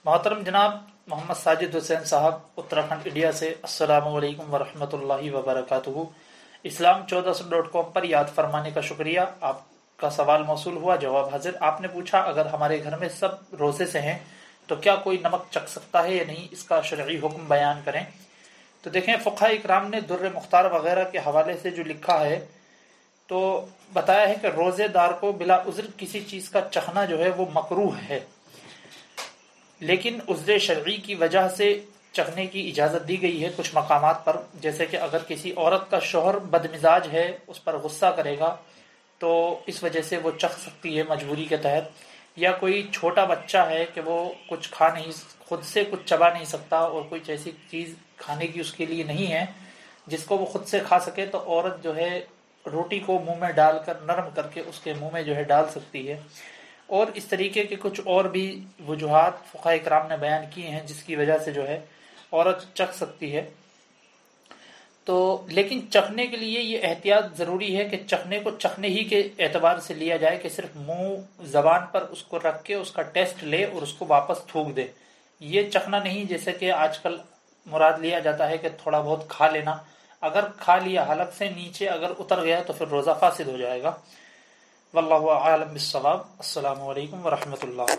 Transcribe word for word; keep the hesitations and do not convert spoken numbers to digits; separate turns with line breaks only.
محترم جناب محمد ساجد حسین صاحب اتراکھنڈ انڈیا سے، السلام علیکم ورحمۃ اللہ وبرکاتہ۔ اسلام چودہ سو ڈاٹ کام پر یاد فرمانے کا شکریہ۔ آپ کا سوال موصول ہوا، جواب حاضر۔ آپ نے پوچھا اگر ہمارے گھر میں سب روزے سے ہیں تو کیا کوئی نمک چکھ سکتا ہے یا نہیں، اس کا شرعی حکم بیان کریں۔ تو دیکھیں، فقہاء اکرام نے در مختار وغیرہ کے حوالے سے جو لکھا ہے تو بتایا ہے کہ روزے دار کو بلا عذر کسی چیز کا چخنا جو ہے وہ مکروہ ہے، لیکن عذر شرعی کی وجہ سے چخنے کی اجازت دی گئی ہے کچھ مقامات پر، جیسے کہ اگر کسی عورت کا شوہر بدمزاج ہے، اس پر غصہ کرے گا تو اس وجہ سے وہ چکھ سکتی ہے مجبوری کے تحت، یا کوئی چھوٹا بچہ ہے کہ وہ کچھ کھا نہیں، خود سے کچھ چبا نہیں سکتا اور کوئی ایسی چیز کھانے کی اس کے لیے نہیں ہے جس کو وہ خود سے کھا سکے، تو عورت جو ہے روٹی کو منہ میں ڈال کر نرم کر کے اس کے منہ میں جو ہے ڈال سکتی ہے۔ اور اس طریقے کے کچھ اور بھی وجوہات فقہاء کرام نے بیان کیے ہیں جس کی وجہ سے جو ہے عورت چکھ سکتی ہے۔ تو لیکن چکھنے کے لیے یہ احتیاط ضروری ہے کہ چکھنے کو چکھنے ہی کے اعتبار سے لیا جائے کہ صرف منہ زبان پر اس کو رکھ کے اس کا ٹیسٹ لے اور اس کو واپس تھوک دے، یہ چکھنا نہیں جیسے کہ آج کل مراد لیا جاتا ہے کہ تھوڑا بہت کھا لینا۔ اگر کھا لیا حلق سے نیچے اگر اتر گیا تو پھر روزہ فاسد ہو جائے گا۔ واللہ اعلم بالصواب۔ السلام علیکم ورحمۃ اللہ۔